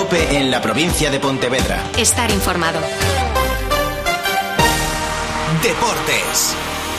COPE en la provincia de Pontevedra. Estar informado. Deportes.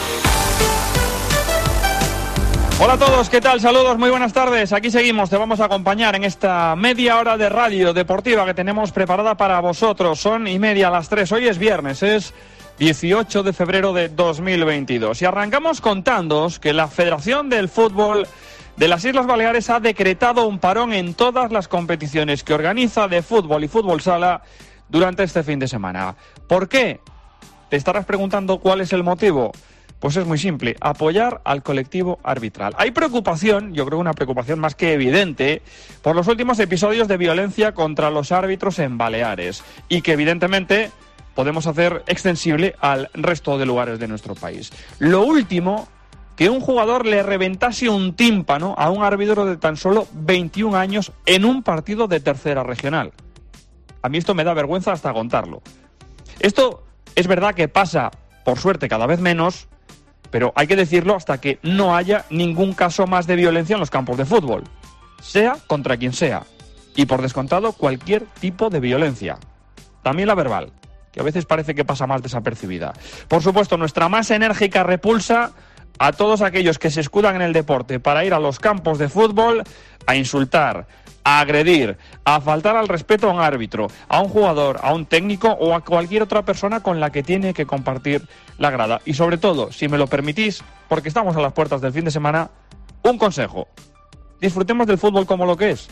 Hola a todos, ¿qué tal? Saludos, muy buenas tardes. Aquí seguimos, te vamos a acompañar en esta media hora de radio deportiva que tenemos preparada para vosotros. Son 1:30 a las 3. Hoy es viernes, es 18 de febrero de 2022. Y arrancamos contándoos que la Federación del Fútbol de las Islas Baleares ha decretado un parón en todas las competiciones que organiza de fútbol y fútbol sala durante este fin de semana. ¿Por qué? Te estarás preguntando cuál es el motivo. Pues es muy simple, apoyar al colectivo arbitral. Hay preocupación, yo creo una preocupación más que evidente, por los últimos episodios de violencia contra los árbitros en Baleares y que evidentemente podemos hacer extensible al resto de lugares de nuestro país. Lo último, que un jugador le reventase un tímpano a un árbitro de tan solo 21 años en un partido de tercera regional. A mí esto me da vergüenza hasta contarlo. Esto es verdad que pasa, por suerte, cada vez menos, pero hay que decirlo hasta que no haya ningún caso más de violencia en los campos de fútbol, sea contra quien sea, y por descontado cualquier tipo de violencia, también la verbal, que a veces parece que pasa más desapercibida. Por supuesto, nuestra más enérgica repulsa a todos aquellos que se escudan en el deporte para ir a los campos de fútbol a insultar, a agredir, a faltar al respeto a un árbitro, a un jugador, a un técnico o a cualquier otra persona con la que tiene que compartir la grada. Y sobre todo, si me lo permitís, porque estamos a las puertas del fin de semana, un consejo. Disfrutemos del fútbol como lo que es,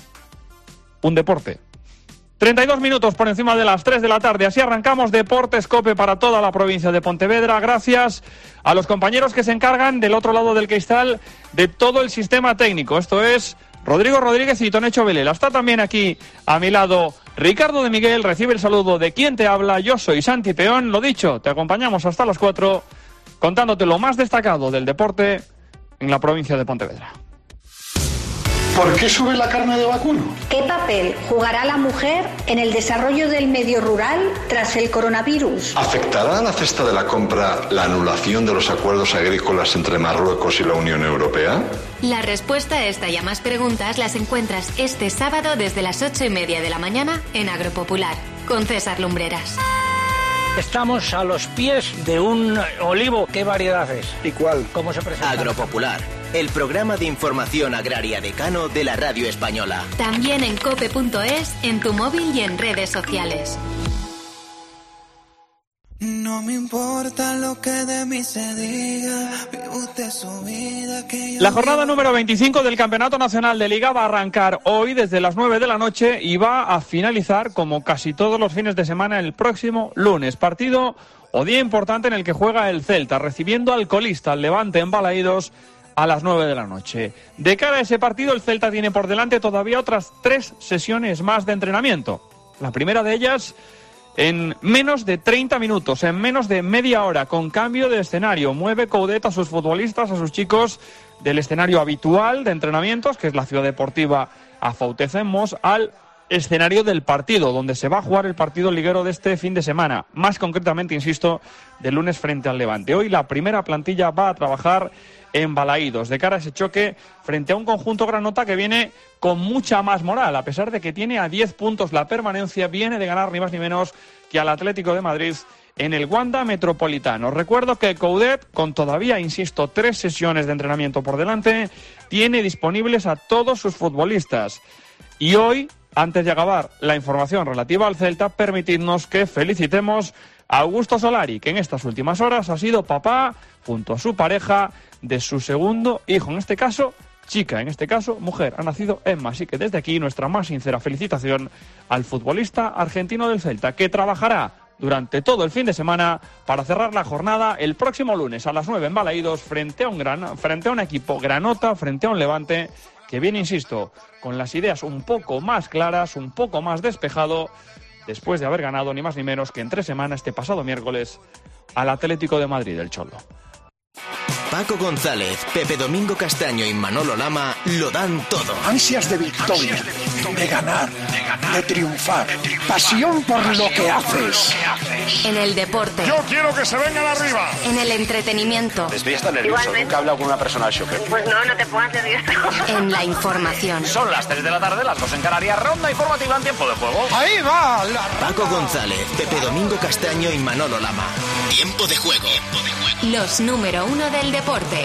un deporte. 32 minutos por encima de las 3 de la tarde. Así arrancamos Deportes COPE para toda la provincia de Pontevedra. Gracias a los compañeros que se encargan del otro lado del cristal de todo el sistema técnico. Esto es Rodrigo Rodríguez y Tonecho Velela. Está también aquí a mi lado Ricardo de Miguel. Recibe el saludo de quien te habla. Yo soy Santi Peón. Lo dicho, te acompañamos hasta las 4 contándote lo más destacado del deporte en la provincia de Pontevedra. ¿Por qué sube la carne de vacuno? ¿Qué papel jugará la mujer en el desarrollo del medio rural tras el coronavirus? ¿Afectará a la cesta de la compra la anulación de los acuerdos agrícolas entre Marruecos y la Unión Europea? La respuesta a esta y a más preguntas las encuentras este sábado desde las 8:30 de la mañana en Agropopular, con César Lumbreras. Estamos a los pies de un olivo. ¿Qué variedad es? ¿Y cuál? ¿Cómo se presenta? Agropopular, el programa de información agraria decano de la radio española. También en cope.es, en tu móvil y en redes sociales. No me importa lo que de mí se diga, vive usted su vida que yo... La jornada número 25 del Campeonato Nacional de Liga va a arrancar hoy desde las 9 de la noche y va a finalizar, como casi todos los fines de semana, el próximo lunes. Partido o día importante en el que juega el Celta, recibiendo al colista, al Levante en Balaídos, a las 9 de la noche. De cara a ese partido, el Celta tiene por delante todavía otras 3 sesiones más de entrenamiento. La primera de ellas en menos de 30 minutos, en menos de media hora, con cambio de escenario. Mueve Coudet a sus futbolistas, a sus chicos, del escenario habitual de entrenamientos, que es la Ciudad Deportiva Afauteza en Mos, al escenario del partido, donde se va a jugar el partido liguero de este fin de semana. Más concretamente, insisto, del lunes frente al Levante. Hoy la primera plantilla va a trabajar en Balaídos, de cara a ese choque frente a un conjunto granota que viene con mucha más moral, a pesar de que tiene a 10 puntos la permanencia, viene de ganar ni más ni menos que al Atlético de Madrid en el Wanda Metropolitano. Recuerdo que Coudet, con todavía, insisto, 3 sesiones de entrenamiento por delante, tiene disponibles a todos sus futbolistas. Y hoy, antes de acabar la información relativa al Celta, permitidnos que felicitemos a Augusto Solari, que en estas últimas horas ha sido papá, junto a su pareja, de su segundo hijo, en este caso chica, en este caso mujer. Ha nacido Emma, así que desde aquí nuestra más sincera felicitación al futbolista argentino del Celta, que trabajará durante todo el fin de semana para cerrar la jornada el próximo lunes a las 9 en Balaídos frente a un equipo granota, frente a un Levante que viene, insisto, con las ideas un poco más claras, un poco más despejado, después de haber ganado ni más ni menos que en 3 semanas este pasado miércoles al Atlético de Madrid, el Cholo. Paco González, Pepe Domingo Castaño y Manolo Lama lo dan todo. Ansias de victoria, de ganar, de triunfar, pasión por lo que haces. En el deporte. Yo quiero que se vengan arriba. En el entretenimiento. Estoy hasta nervioso. Igualmente. Nunca he hablado con una persona al chofer. Pues no te pongas nervioso. En la información. Son las 3 de la tarde, las 2 en Canarias. Ronda informativa en tiempo de juego. Ahí va Paco González, Pepe Domingo Castaño y Manolo Lama. Tiempo de juego. Los número 1 del deporte.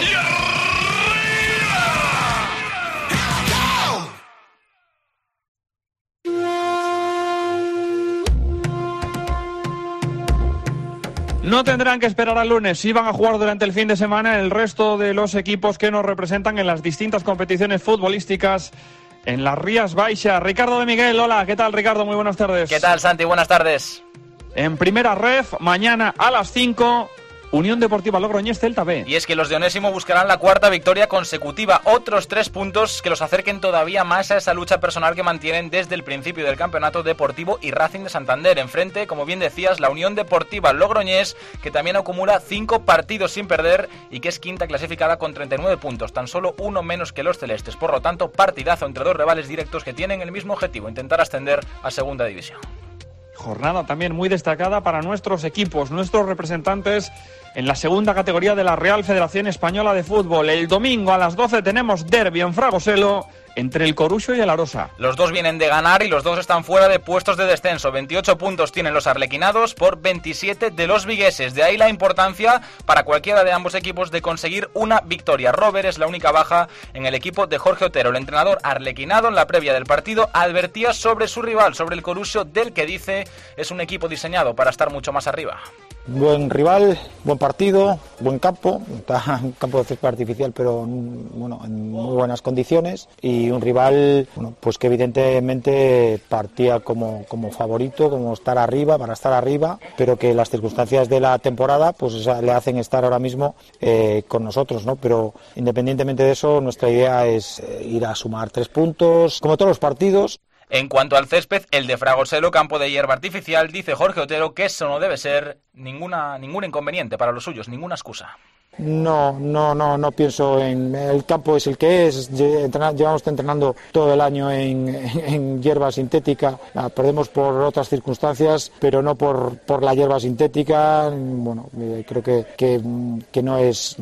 No tendrán que esperar al lunes, sí van a jugar durante el fin de semana el resto de los equipos que nos representan en las distintas competiciones futbolísticas en las Rías Baixas. Ricardo de Miguel, hola, ¿qué tal, Ricardo? Muy buenas tardes. ¿Qué tal, Santi? Buenas tardes. En primera ref, mañana a las 5, Unión Deportiva Logroñés Celta B. Y es que los de Onésimo buscarán la cuarta victoria consecutiva, otros 3 puntos que los acerquen todavía más a esa lucha personal que mantienen desde el principio del campeonato deportivo y Racing de Santander. Enfrente, como bien decías, la Unión Deportiva Logroñés, que también acumula 5 partidos sin perder y que es quinta clasificada con 39 puntos, tan solo uno menos que los celestes. Por lo tanto, partidazo entre 2 rivales directos que tienen el mismo objetivo, intentar ascender a segunda división. Jornada también muy destacada para nuestros equipos, nuestros representantes en la segunda categoría de la Real Federación Española de Fútbol. El domingo a las 12 tenemos derbi en Fragoselo entre el Coruxo y el Arosa. Los dos vienen de ganar y los dos están fuera de puestos de descenso. 28 puntos tienen los arlequinados por 27 de los vigueses. De ahí la importancia para cualquiera de ambos equipos de conseguir una victoria. Robert es la única baja en el equipo de Jorge Otero. El entrenador arlequinado en la previa del partido advertía sobre su rival, sobre el Coruxo, del que dice es un equipo diseñado para estar mucho más arriba. Buen rival, buen partido, buen campo, está un campo de césped artificial, pero bueno, en muy buenas condiciones, y un rival pues que evidentemente partía como favorito, como para estar arriba, pero que las circunstancias de la temporada pues le hacen estar ahora mismo con nosotros, ¿no? Pero independientemente de eso, nuestra idea es ir a sumar 3 puntos, como todos los partidos. En cuanto al césped, el de Fragoselo, campo de hierba artificial, dice Jorge Otero que eso no debe ser ningún inconveniente para los suyos, ninguna excusa. No pienso en el campo es el que es. Llevamos entrenando todo el año en hierba sintética. La perdemos por otras circunstancias, pero no por la hierba sintética. Bueno, creo que no es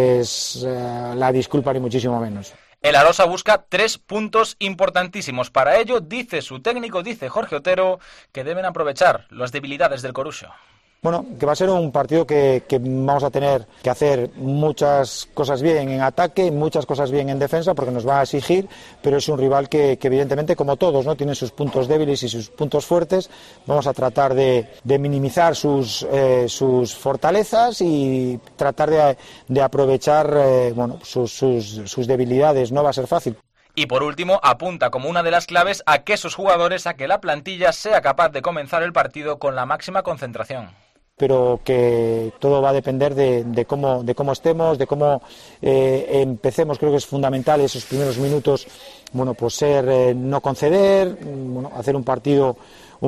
la disculpa ni muchísimo menos. El Arosa busca 3 puntos importantísimos. Para ello, dice su técnico, dice Jorge Otero, que deben aprovechar las debilidades del Coruxo. Bueno, que va a ser un partido que vamos a tener que hacer muchas cosas bien en ataque, muchas cosas bien en defensa, porque nos va a exigir, pero es un rival que evidentemente, como todos, ¿no?, tiene sus puntos débiles y sus puntos fuertes. Vamos a tratar de minimizar sus fortalezas y tratar de aprovechar sus debilidades. No va a ser fácil. Y por último, apunta como una de las claves a que sus jugadores, a que la plantilla sea capaz de comenzar el partido con la máxima concentración. Pero que todo va a depender de cómo estemos, de cómo empecemos. Creo que es fundamental esos primeros minutos, pues no conceder, hacer un partido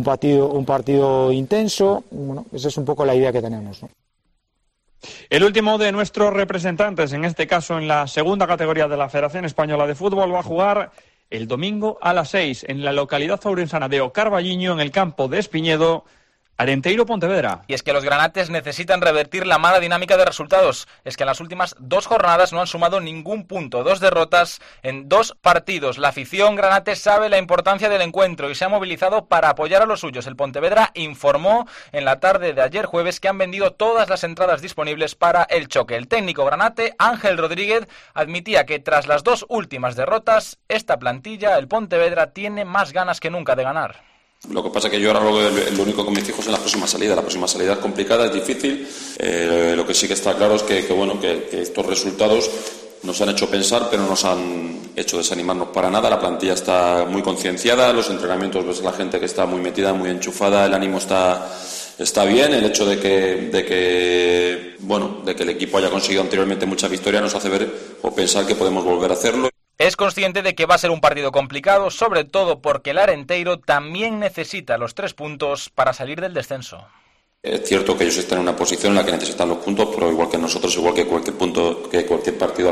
intenso. Esa es un poco la idea que tenemos, ¿no? El último de nuestros representantes, en este caso en la segunda categoría de la Federación Española de Fútbol, va a jugar el domingo a las 6 en la localidad ourensana de Ocarballiño, en el campo de Espiñedo, Arenteiro Pontevedra. Y es que los granates necesitan revertir la mala dinámica de resultados. Es que en las últimas 2 jornadas no han sumado ningún punto, 2 derrotas en 2 partidos. La afición granate sabe la importancia del encuentro y se ha movilizado para apoyar a los suyos. El Pontevedra informó en la tarde de ayer jueves que han vendido todas las entradas disponibles para el choque. El técnico granate, Ángel Rodríguez, admitía que tras las 2 últimas derrotas, esta plantilla, el Pontevedra, tiene más ganas que nunca de ganar. Lo que pasa es que yo ahora lo único que me fijo es en la próxima salida. La próxima salida es complicada, es difícil. Lo que sí que está claro es que estos resultados nos han hecho pensar, pero no nos han hecho desanimarnos para nada. La plantilla está muy concienciada, los entrenamientos ves a la gente que está muy metida, muy enchufada, el ánimo está bien. El hecho de que el equipo haya conseguido anteriormente muchas victorias nos hace ver o pensar que podemos volver a hacerlo. Es consciente de que va a ser un partido complicado, sobre todo porque el Arenteiro también necesita los 3 puntos para salir del descenso. Es cierto que ellos están en una posición en la que necesitan los puntos, pero igual que nosotros, igual que cualquier partido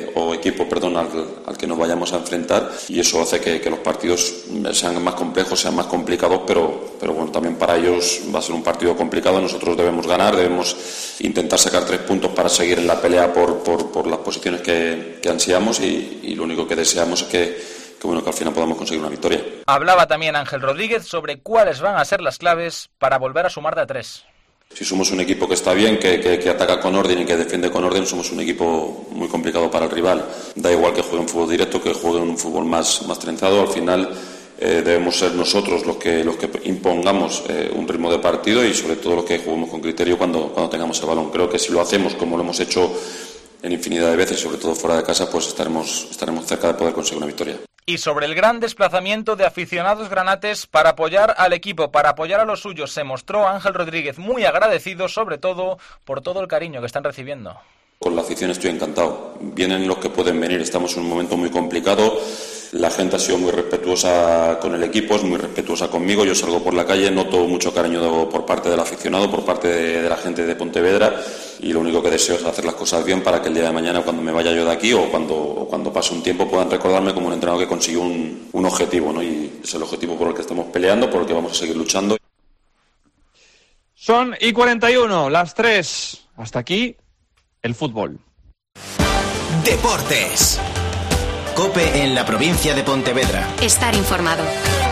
al que nos vayamos a enfrentar, y eso hace que los partidos sean más complejos, sean más complicados, pero bueno, también para ellos va a ser un partido complicado. Nosotros debemos ganar, debemos intentar sacar 3 puntos para seguir en la pelea por las posiciones que ansiamos, y lo único que deseamos es que al final podamos conseguir una victoria. Hablaba también Ángel Rodríguez sobre cuáles van a ser las claves para volver a sumar de a 3. Si somos un equipo que está bien, que ataca con orden y que defiende con orden, somos un equipo muy complicado para el rival. Da igual que juegue un fútbol directo, que juegue un fútbol más trenzado. Al final debemos ser nosotros los que impongamos un ritmo de partido, y sobre todo los que juguemos con criterio cuando tengamos el balón. Creo que si lo hacemos como lo hemos hecho en infinidad de veces, sobre todo fuera de casa, pues estaremos cerca de poder conseguir una victoria. Y sobre el gran desplazamiento de aficionados granates para apoyar al equipo, para apoyar a los suyos, se mostró Ángel Rodríguez muy agradecido, sobre todo por todo el cariño que están recibiendo. Con la afición estoy encantado. Vienen los que pueden venir, estamos en un momento muy complicado. La gente ha sido muy respetuosa con el equipo, es muy respetuosa conmigo. Yo salgo por la calle, noto mucho cariño por parte del aficionado, por parte de la gente de Pontevedra, y lo único que deseo es hacer las cosas bien para que el día de mañana, cuando me vaya yo de aquí o cuando pase un tiempo, puedan recordarme como un entrenador que consiguió un objetivo, ¿no? Y es el objetivo por el que estamos peleando, por el que vamos a seguir luchando. Son y 41, las 3. Hasta aquí el fútbol. Deportes. COPE en la provincia de Pontevedra. Estar informado.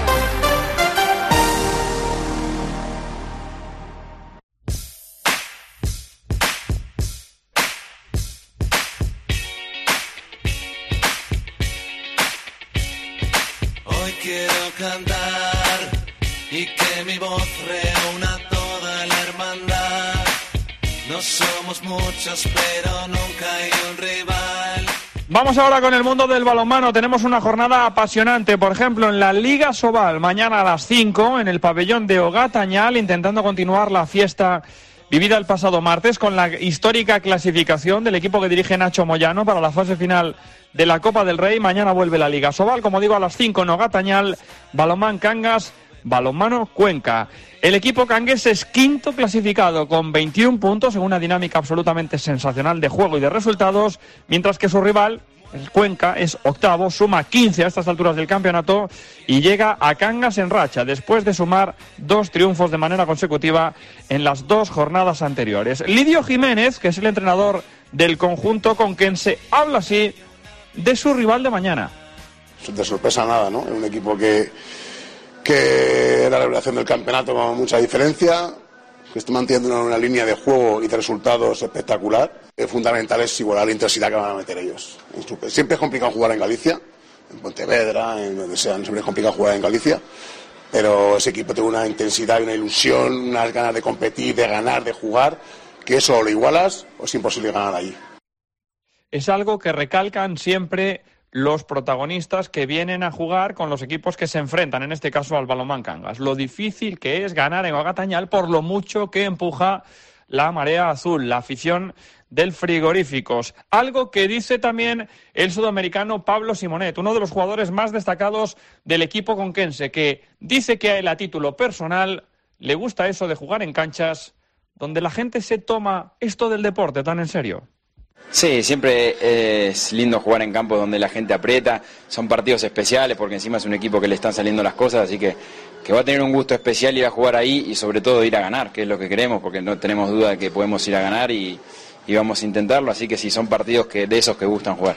Hoy quiero cantar y que mi voz reúna toda la hermandad. No somos muchos, pero nunca hay un rival. Vamos ahora con el mundo del balonmano. Tenemos una jornada apasionante, por ejemplo, en la Liga Sobal, mañana a las 5, en el pabellón de Ogatañal, intentando continuar la fiesta vivida el pasado martes con la histórica clasificación del equipo que dirige Nacho Moyano para la fase final de la Copa del Rey. Mañana vuelve la Liga Sobal, como digo, a las 5 en Ogatañal, Balonmán Cangas, Balonmano Cuenca. El equipo cangués es quinto clasificado con 21 puntos en una dinámica absolutamente sensacional de juego y de resultados, mientras que su rival, el Cuenca, es octavo, suma 15 a estas alturas del campeonato y llega a Cangas en racha, después de sumar 2 triunfos de manera consecutiva en las 2 jornadas anteriores. Lidio Jiménez, que es el entrenador del conjunto conquense, habla así de su rival de mañana. De sorpresa nada, ¿no? Es un equipo que la revelación del campeonato con mucha diferencia, que está manteniendo una línea de juego y de resultados espectacular. Fundamental es igualar la intensidad que van a meter ellos. Siempre es complicado jugar en Galicia, en Pontevedra, en donde sea, siempre es complicado jugar en Galicia, pero ese equipo tiene una intensidad y una ilusión, unas ganas de competir, de ganar, de jugar, que eso lo igualas o es imposible ganar ahí. Es algo que recalcan siempre los protagonistas que vienen a jugar con los equipos que se enfrentan, en este caso al Balonmán Cangas. Lo difícil que es ganar en Ogatañal por lo mucho que empuja la marea azul, la afición del Frigoríficos. Algo que dice también el sudamericano Pablo Simonet, uno de los jugadores más destacados del equipo conquense, que dice que a él, a título personal, le gusta eso de jugar en canchas donde la gente se toma esto del deporte tan en serio. Sí, siempre es lindo jugar en campos donde la gente aprieta, son partidos especiales porque encima es un equipo que le están saliendo las cosas, así que va a tener un gusto especial ir a jugar ahí y sobre todo ir a ganar, que es lo que queremos, porque no tenemos duda de que podemos ir a ganar y vamos a intentarlo, así que sí, son partidos de esos que gustan jugar.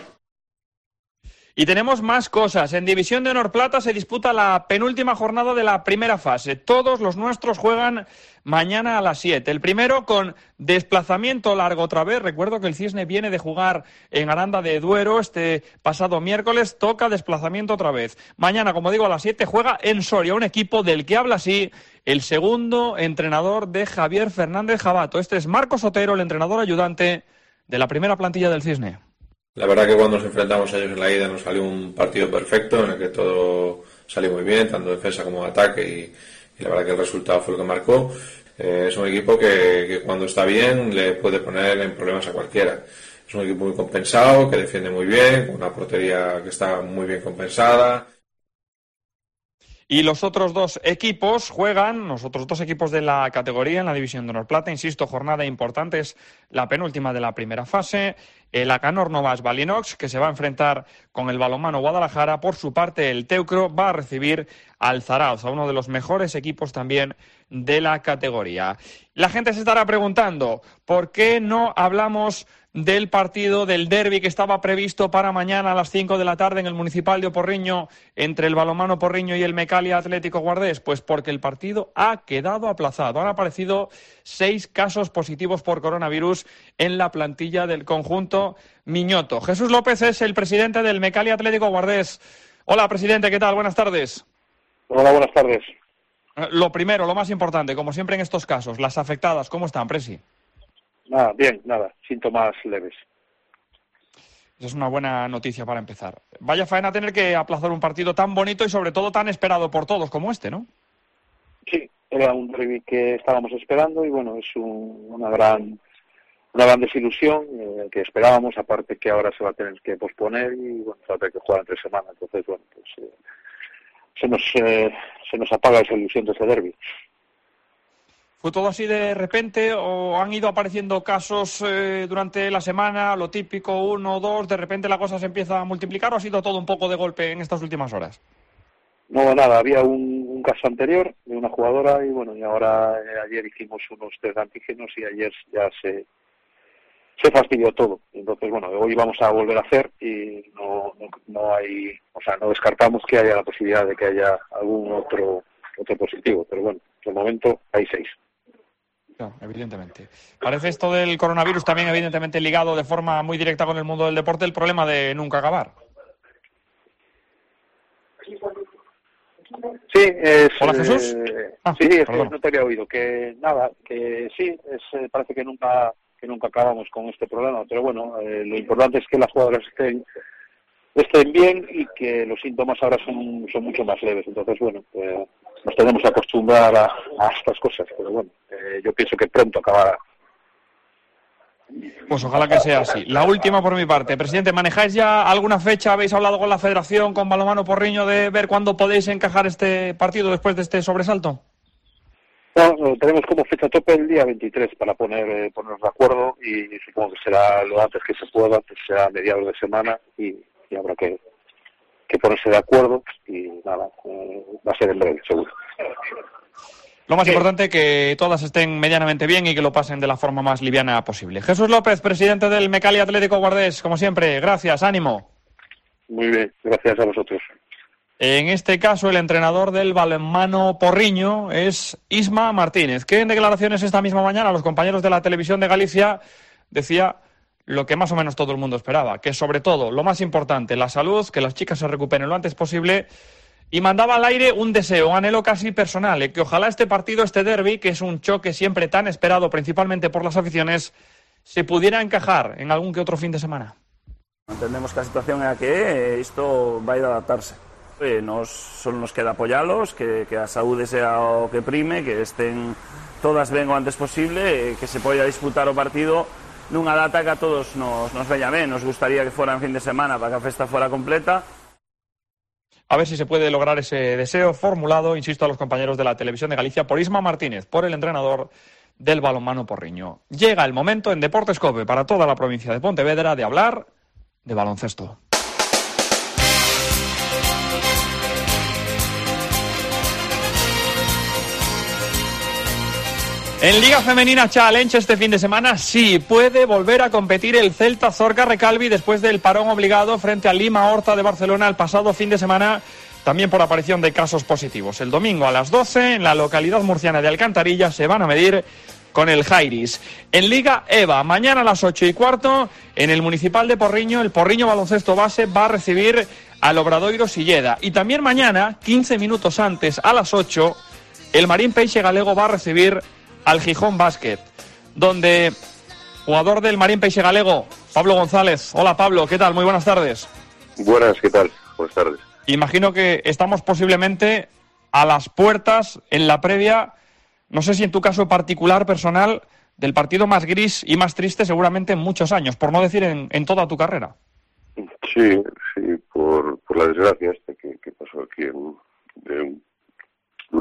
Y tenemos más cosas. En División de Honor Plata se disputa la penúltima jornada de la primera fase. Todos los nuestros juegan mañana a las 7. El primero con desplazamiento largo otra vez. Recuerdo que el Cisne viene de jugar en Aranda de Duero este pasado miércoles. Toca desplazamiento otra vez. Mañana, como digo, a las 7 juega en Soria, un equipo del que habla así el segundo entrenador de Javier Fernández Jabato. Este es Marcos Otero, el entrenador ayudante de la primera plantilla del Cisne. La verdad que cuando nos enfrentamos a ellos en la ida nos salió un partido perfecto en el que todo salió muy bien, tanto defensa como ataque, y la verdad que el resultado fue el que marcó. Es un equipo que cuando está bien le puede poner en problemas a cualquiera. Es un equipo muy compensado, que defiende muy bien, con una portería que está muy bien compensada. Y los otros dos equipos juegan, los otros dos equipos de la categoría en la División de Honor Plata, insisto, jornada importante, es la penúltima de la primera fase. El Acanor Novas Balinox, que se va a enfrentar con el Balonmano Guadalajara. Por su parte, el Teucro va a recibir al Zarauz, a uno de los mejores equipos también de la categoría. La gente se estará preguntando, ¿por qué no hablamos del partido del derbi que estaba previsto para mañana a las 5 de la tarde en el Municipal de Porriño entre el Balonmano Porriño y el Mecalia Atlético Guardés? Pues porque el partido ha quedado aplazado. Han aparecido 6 casos positivos por coronavirus en la plantilla del conjunto miñoto. Jesús López es el presidente del Mecalia Atlético Guardés. Hola, presidente, ¿qué tal? Buenas tardes. Hola, buenas tardes. Lo primero, lo más importante, como siempre en estos casos, las afectadas, ¿cómo están, Presi? Bien, síntomas leves. Esa es una buena noticia para empezar. Vaya faena tener que aplazar un partido tan bonito y sobre todo tan esperado por todos como este, ¿no? Sí, era un derbi que estábamos esperando y bueno, es una gran desilusión que esperábamos, aparte que ahora se va a tener que posponer y bueno, se va a tener que jugar entre semanas. Entonces, bueno, pues se nos apaga esa ilusión de ese derbi. ¿Fue todo así de repente o han ido apareciendo casos durante la semana, lo típico, 1 o 2, de repente la cosa se empieza a multiplicar o ha sido todo un poco de golpe en estas últimas horas? No, nada, había un caso anterior de una jugadora y bueno, y ahora ayer hicimos unos test de antígenos y ayer ya se fastidió todo. Entonces, bueno, hoy vamos a volver a hacer y no hay, o sea, no descartamos que haya la posibilidad de que haya algún otro positivo, pero bueno, de momento hay 6. Claro, evidentemente. Parece esto del coronavirus también evidentemente ligado de forma muy directa con el mundo del deporte, el problema de nunca acabar. Sí, Hola, Jesús. Sí, es que no te había oído. Que nada, que sí, parece que nunca acabamos con este problema, pero bueno, lo importante es que las jugadoras estén bien y que los síntomas ahora son mucho más leves. Entonces, bueno, nos tenemos que acostumbrar a estas cosas, pero bueno, yo pienso que pronto acabará. Pues ojalá que sea así. La última por mi parte. Presidente, ¿manejáis ya alguna fecha? ¿Habéis hablado con la Federación, con Balonmano Porriño, de ver cuándo podéis encajar este partido después de este sobresalto? No, tenemos como fecha tope el día 23 para ponernos de acuerdo y supongo que será lo antes que se pueda, que será a mediados de semana y habrá que ponerse de acuerdo y nada, va a ser en breve, seguro. Lo más importante, que todas estén medianamente bien y que lo pasen de la forma más liviana posible. Jesús López, presidente del Mecalia Atlético Guardés, como siempre, gracias, ánimo. Muy bien, gracias a vosotros. En este caso, el entrenador del Balonmano Porriño es Isma Martínez, que en declaraciones esta misma mañana a los compañeros de la Televisión de Galicia decía lo que más o menos todo el mundo esperaba, que sobre todo, lo más importante, la salud, que las chicas se recuperen lo antes posible, y mandaba al aire un deseo, un anhelo casi personal, que ojalá este partido, este derbi, que es un choque siempre tan esperado principalmente por las aficiones, se pudiera encajar en algún que otro fin de semana. Entendemos que a situación é a que é, isto vai de adaptarse. Solo nos queda apoyalos, que a saúde sea o que prime, que estén todas ben o antes posible, que se poida disputar o partido nunha data que a todos nos veña ben. Nos gustaría que fuera en fin de semana para que a festa fuera completa. A ver si se puede lograr ese deseo formulado, insisto, a los compañeros de la Televisión de Galicia, por Isma Martínez, por el entrenador del Balonmano Porriño. Llega el momento en Deportes COPE para toda la provincia de Pontevedra de hablar de baloncesto. En Liga Femenina Challenge este fin de semana sí puede volver a competir el Celta Zorca Recalvi después del parón obligado frente a Lima Horta de Barcelona el pasado fin de semana, también por aparición de casos positivos. El domingo a las 12 en la localidad murciana de Alcantarilla se van a medir con el Jairis. En Liga EVA, mañana a las 8:15 en el Municipal de Porriño, el Porriño Baloncesto Base va a recibir al Obradoiro Silleda. Y también mañana, 15 minutos antes, a las 8, el Marín Peixe Galego va a recibir al Gijón Basket, donde jugador del Marín Peixe Galego, Pablo González. Hola Pablo, ¿qué tal? Muy buenas tardes. Buenas, ¿qué tal? Buenas tardes. Imagino que estamos posiblemente a las puertas en la previa, no sé si en tu caso particular, personal, del partido más gris y más triste seguramente en muchos años, por no decir en toda tu carrera. Sí, por la desgracia que pasó aquí, de un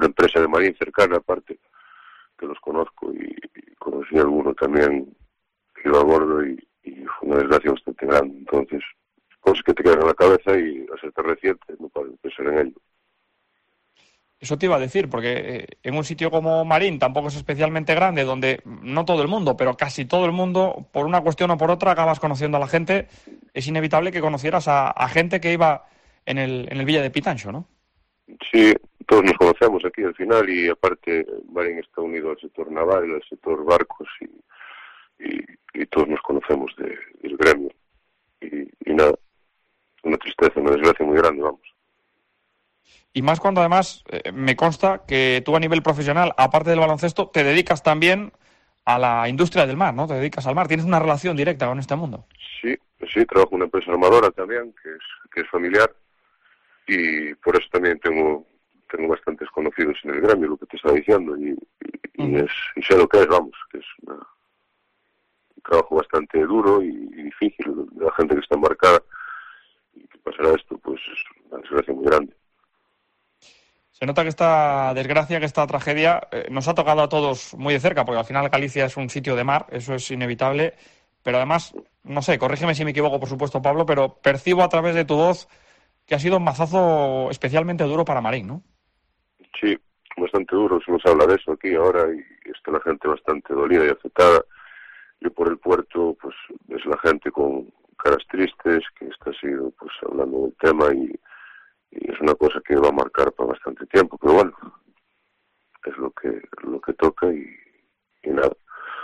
una empresa de Marín cercana, aparte, que los conozco y conocí a alguno también que iba a bordo y fue una desgracia bastante grande. Entonces, cosas que te quedan en la cabeza y al ser tan reciente no puedes pensar en ello. Eso te iba a decir, porque en un sitio como Marín tampoco es especialmente grande, donde no todo el mundo, pero casi todo el mundo, por una cuestión o por otra, acabas conociendo a la gente. Es inevitable que conocieras a gente que iba en el Villa de Pitancho, ¿no? Sí, todos nos conocemos aquí al final y aparte Marín está unido al sector naval, al sector barcos y todos nos conocemos del gremio. Y nada, una tristeza, una desgracia muy grande, vamos. Y más cuando además me consta que tú a nivel profesional, aparte del baloncesto, te dedicas también a la industria del mar, ¿no? Te dedicas al mar, tienes una relación directa con este mundo. Sí, trabajo en una empresa armadora también, que es familiar, y por eso también tengo bastantes conocidos en el gremio, lo que te estaba diciendo, y sé lo que es, vamos, que es un trabajo bastante duro y difícil, de la gente que está embarcada, y que pasará esto, pues es una desgracia muy grande. Se nota que esta desgracia, que esta tragedia nos ha tocado a todos muy de cerca, porque al final Galicia es un sitio de mar, eso es inevitable, pero además, no sé, corrígeme si me equivoco, por supuesto, Pablo, pero percibo a través de tu voz que ha sido un mazazo especialmente duro para Marín, ¿no? Sí, bastante duro, se nos habla de eso aquí ahora y está la gente bastante dolida y afectada. Yo por el puerto, pues es la gente con caras tristes, que está sido pues hablando del tema y es una cosa que va a marcar para bastante tiempo, pero bueno, es lo que toca y nada.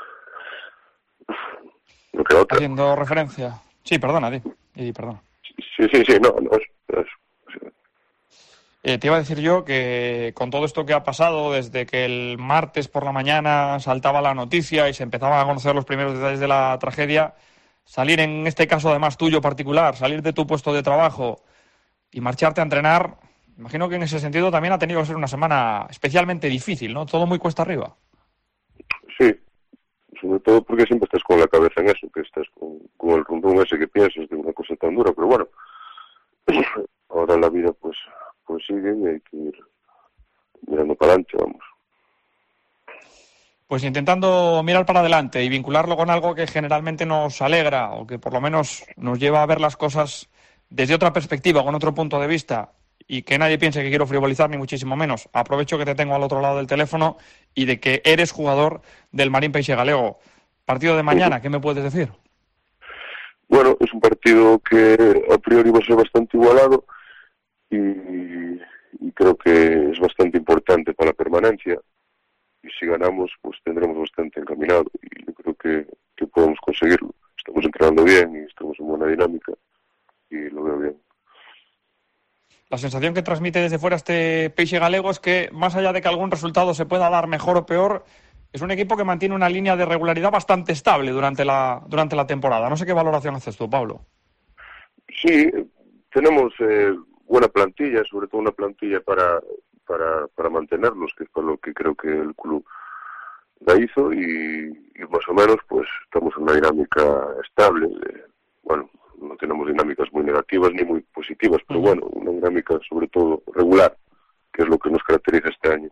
Lo que otra. Haciendo referencia. Sí, perdona, perdona. Sí, no, te iba a decir yo que con todo esto que ha pasado, desde que el martes por la mañana saltaba la noticia y se empezaban a conocer los primeros detalles de la tragedia, salir en este caso además tuyo particular, salir de tu puesto de trabajo y marcharte a entrenar, imagino que en ese sentido también ha tenido que ser una semana especialmente difícil, ¿no? Todo muy cuesta arriba. Sí, sobre todo porque siempre estás con la cabeza en eso, que estás con el rumbo ese que piensas de una cosa tan dura, pero bueno, ahora la vida pues sigue y hay que ir mirando para adelante, vamos. Pues intentando mirar para adelante y vincularlo con algo que generalmente nos alegra o que por lo menos nos lleva a ver las cosas desde otra perspectiva, con otro punto de vista, y que nadie piense que quiero frivolizar, ni muchísimo menos. Aprovecho que te tengo al otro lado del teléfono y de que eres jugador del Marín Peixe Galego. Partido de mañana, ¿qué me puedes decir? Bueno, es un partido que a priori va a ser bastante igualado y creo que es bastante importante para la permanencia. Y si ganamos, pues tendremos bastante encaminado y yo creo que podemos conseguirlo. Estamos entrenando bien y estamos en buena dinámica y lo veo bien. La sensación que transmite desde fuera este Peixe Galego es que, más allá de que algún resultado se pueda dar mejor o peor, es un equipo que mantiene una línea de regularidad bastante estable durante la temporada. No sé qué valoración haces tú, Pablo. Sí, tenemos buena plantilla, sobre todo una plantilla para mantenerlos, que es por lo que creo que el club la hizo y más o menos pues estamos en una dinámica estable. Bueno, no tenemos dinámicas muy negativas ni muy positivas, pero bueno, una dinámica sobre todo regular, que es lo que nos caracteriza este año.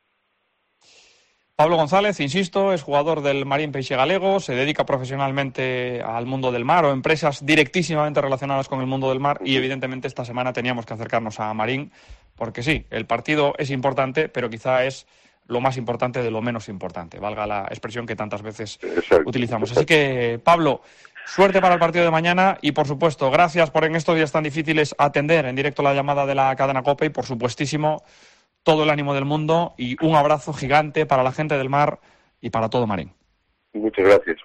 Pablo González, insisto, es jugador del Marín Peixe Galego, se dedica profesionalmente al mundo del mar o empresas directísimamente relacionadas con el mundo del mar y evidentemente esta semana teníamos que acercarnos a Marín porque sí, el partido es importante, pero quizá es lo más importante de lo menos importante, valga la expresión que tantas veces utilizamos. Así que, Pablo, suerte para el partido de mañana y, por supuesto, gracias por en estos días tan difíciles atender en directo la llamada de la cadena COPE y, por supuestísimo, todo el ánimo del mundo y un abrazo gigante para la gente del mar y para todo Marín. Muchas gracias.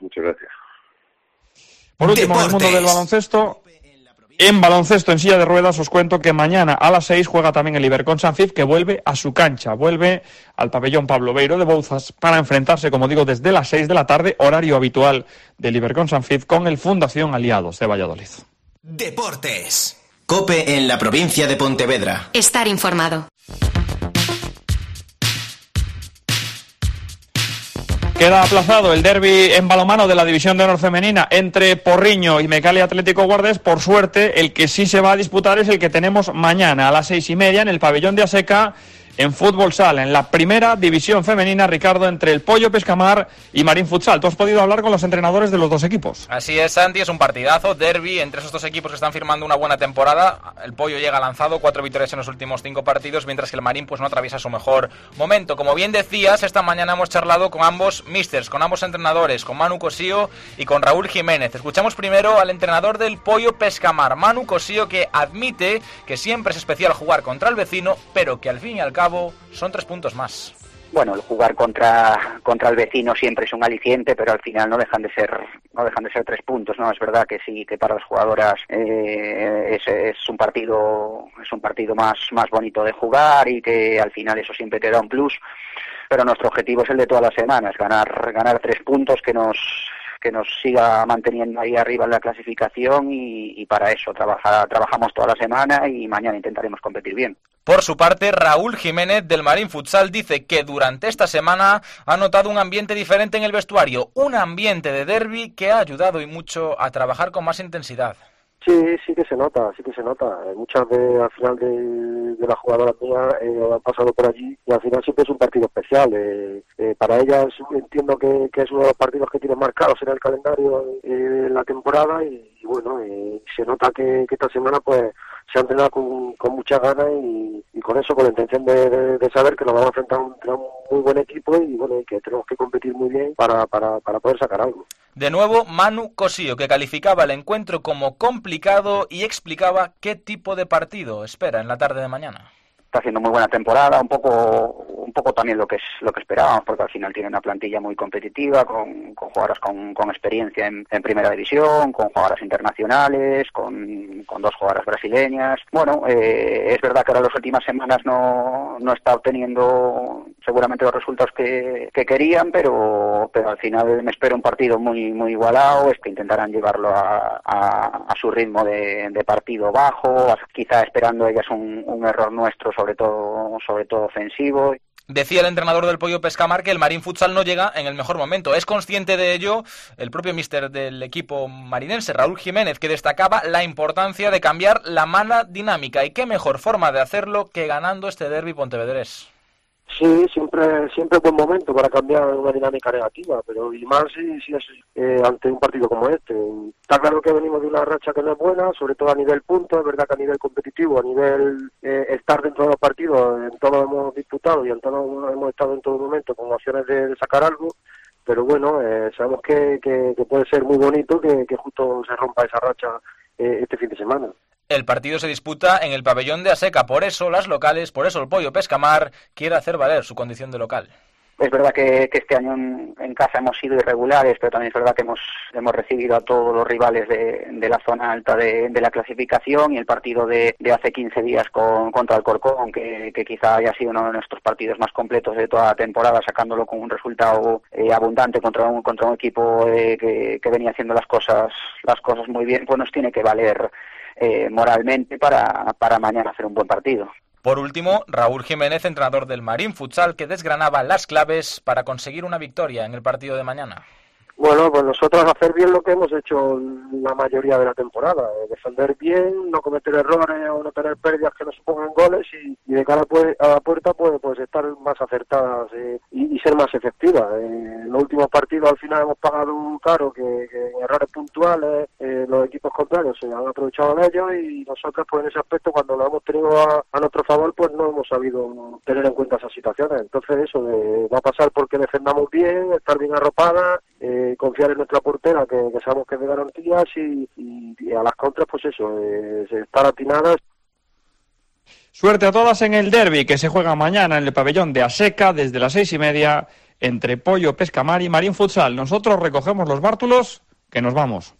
Por último, en el mundo del baloncesto, en baloncesto en silla de ruedas, os cuento que mañana a las 6 juega también el Ibercon Sanfif, que vuelve a su cancha, vuelve al pabellón Pablo Beiro de Bouzas para enfrentarse, como digo, desde las 6 de la tarde, horario habitual del Ibercon Sanfif, con el Fundación Aliados de Valladolid. Deportes. COPE en la provincia de Pontevedra. Estar informado. Queda aplazado el derbi en balonmano de la División de Honor femenina entre Porriño y Mecali Atlético Guardés. Por suerte, el que sí se va a disputar es el que tenemos mañana a las 6:30 en el pabellón de Aseca, en fútbol sala, en la primera división femenina, Ricardo, entre el Pollo Pescamar y Marín Futsal. Tú has podido hablar con los entrenadores de los dos equipos. Así es, Santi, es un partidazo, derbi entre esos dos equipos que están firmando una buena temporada. El Pollo llega lanzado, 4 victorias en los últimos 5 partidos, mientras que el Marín pues no atraviesa su mejor momento. Como bien decías, esta mañana hemos charlado con ambos místers, con ambos entrenadores, con Manu Cosío y con Raúl Jiménez. Escuchamos primero al entrenador del Pollo Pescamar, Manu Cosío, que admite que siempre es especial jugar contra el vecino, pero que al fin y al cabo son 3 puntos más. Bueno, el jugar contra el vecino siempre es un aliciente, pero al final no dejan de ser 3 puntos, ¿no? Es verdad que sí, que para las jugadoras es un partido más bonito de jugar y que al final eso siempre te da un plus, pero nuestro objetivo es el de todas las semanas, ganar 3 puntos que nos siga manteniendo ahí arriba en la clasificación y para eso trabajamos toda la semana y mañana intentaremos competir bien. Por su parte, Raúl Jiménez del Marín Futsal dice que durante esta semana ha notado un ambiente diferente en el vestuario, un ambiente de derbi que ha ayudado y mucho a trabajar con más intensidad. Sí que se nota. Muchas al final de las jugadoras mías han pasado por allí y al final siempre es un partido especial. Para ellas entiendo que es uno de los partidos que tienen marcados en el calendario en la temporada y bueno, se nota que esta semana pues se han entrenado con muchas ganas y con eso, con la intención de saber que nos vamos a enfrentar a un muy buen equipo y bueno, y que tenemos que competir muy bien para poder sacar algo. De nuevo, Manu Cosío, que calificaba el encuentro como complicado y explicaba qué tipo de partido espera en la tarde de mañana. Está haciendo muy buena temporada, un poco también lo que esperábamos, porque al final tiene una plantilla muy competitiva, con jugadoras con experiencia en primera división, con jugadoras internacionales, con 2 jugadoras brasileñas. Bueno, es verdad que ahora las últimas semanas no está obteniendo seguramente los resultados que querían, pero al final me espero un partido muy muy igualado, es que intentarán llevarlo a su ritmo de partido bajo, quizá esperando ellas un error nuestro, sobre todo ofensivo. Decía el entrenador del Pollo Pescamar que el Marín Futsal no llega en el mejor momento. Es consciente de ello el propio míster del equipo marinense, Raúl Jiménez, que destacaba la importancia de cambiar la mala dinámica. Y qué mejor forma de hacerlo que ganando este derbi pontevedrés. Sí, siempre es buen momento para cambiar una dinámica negativa, pero y más si es ante un partido como este. Está claro que venimos de una racha que no es buena, sobre todo a nivel punto. Es verdad que a nivel competitivo, a nivel estar dentro de los partidos, en todos hemos disputado y en todos hemos estado en todo momento con opciones de sacar algo, pero bueno, sabemos que puede ser muy bonito que justo se rompa esa racha este fin de semana. El partido se disputa en el pabellón de Aseca, por eso el Pollo Pescamar quiere hacer valer su condición de local. Es verdad que este año en casa hemos sido irregulares, pero también es verdad que hemos recibido a todos los rivales de la zona alta de la clasificación, y el partido de hace 15 días contra el Corcón, que quizá haya sido uno de nuestros partidos más completos de toda la temporada, sacándolo con un resultado abundante contra un equipo que venía haciendo las cosas muy bien, pues nos tiene que valer moralmente para mañana hacer un buen partido. Por último, Raúl Jiménez, entrenador del Marín Futsal, que desgranaba las claves para conseguir una victoria en el partido de mañana. Bueno, pues nosotros hacer bien lo que hemos hecho la mayoría de la temporada, defender bien, no cometer errores o no tener pérdidas que nos supongan goles y de cara a la puerta pues estar más acertadas y ser más efectivas. En los últimos partidos al final hemos pagado caro que en errores puntuales los equipos contrarios se han aprovechado de ellos y nosotros pues en ese aspecto cuando lo hemos tenido a nuestro favor pues no hemos sabido tener en cuenta esas situaciones. Entonces eso va a pasar porque defendamos bien, estar bien arropadas, confiar en nuestra portera que sabemos que es de garantías y a las contras pues eso, estar atinadas. Suerte a todas en el derbi que se juega mañana en el pabellón de Aseca desde las 6:30 entre Pollo Pescamar y Marín Futsal. Nosotros recogemos los bártulos que nos vamos.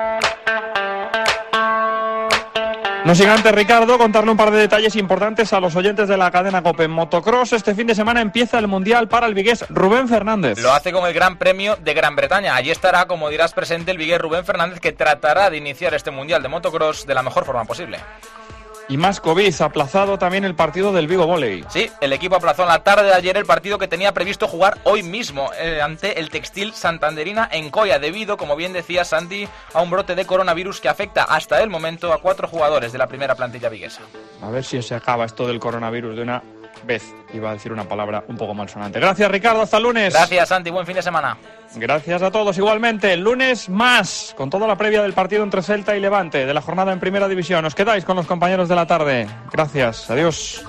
No sin antes, Ricardo, contarle un par de detalles importantes a los oyentes de la cadena COPE. En motocross, este fin de semana empieza el Mundial para el vigués Rubén Fernández. Lo hace con el Gran Premio de Gran Bretaña. Allí estará, como dirás, presente el vigués Rubén Fernández, que tratará de iniciar este Mundial de motocross de la mejor forma posible. Y más COVID, aplazado también el partido del Vigo Volley. Sí, el equipo aplazó en la tarde de ayer el partido que tenía previsto jugar hoy mismo ante el Textil Santanderina en Coia, debido, como bien decía Santi, a un brote de coronavirus que afecta hasta el momento a 4 jugadores de la primera plantilla viguesa. A ver si se acaba esto del coronavirus de una vez. Iba a decir una palabra un poco malsonante. Gracias, Ricardo, hasta el lunes. Gracias, Santi, buen fin de semana. Gracias a todos igualmente. El lunes más, con toda la previa del partido entre Celta y Levante, de la jornada en Primera División. Os quedáis con los compañeros de la tarde. Gracias, adiós.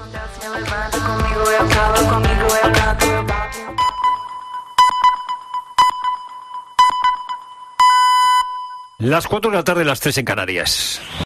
Las 4 de la tarde, las 3 en Canarias.